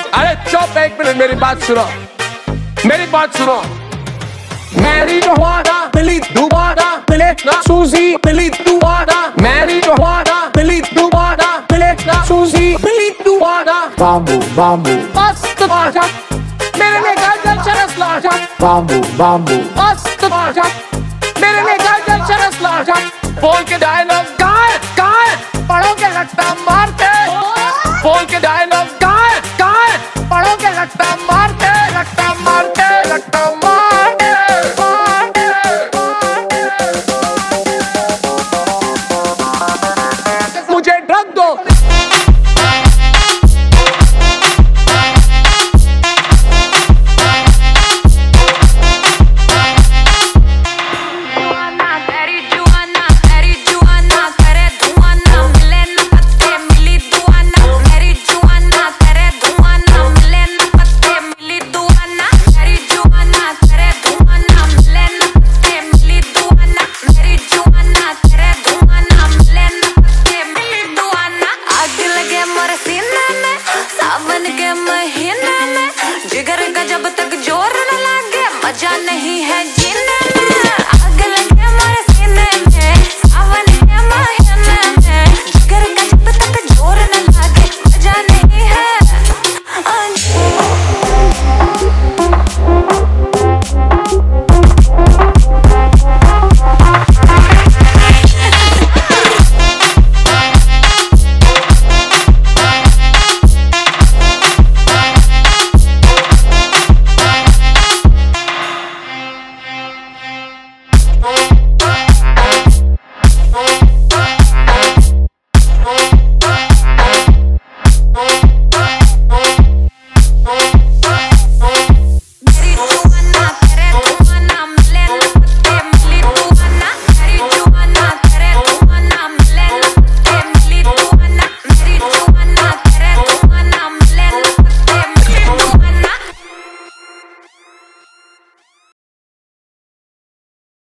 अरे चुप, एक मिनट, मेरी बात सुनो, मेरी बात सुनो। मैरी जोहाना मिली दोबारा मिले ना सूजी मिली दोबारा, मैरी जोहाना मिली दोबारा मिले ना सूजी मिली दोबारा। Bamboo, bamboo, मस्त भाषा, मेरे लिए गजल चरस लाशा। bamboo, bamboo, मस्त भाषा, मेरे लिए गजल चरस लाशा। बोल के डायलॉग कहाँ है, कहाँ है?